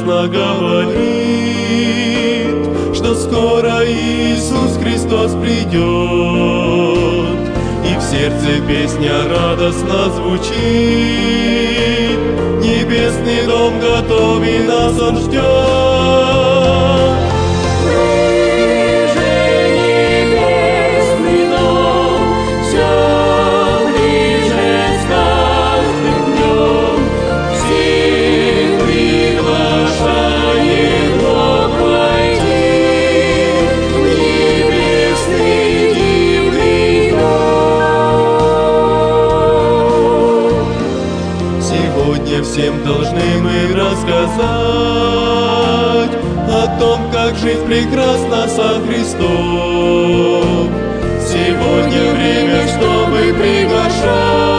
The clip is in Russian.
радостно говорит, что скоро Иисус Христос придет, и в сердце песня радостно звучит. Небесный дом готов, и нас Он ждет. Сегодня всем должны мы рассказать о том, как жить прекрасно со Христом. Сегодня время, чтобы приглашать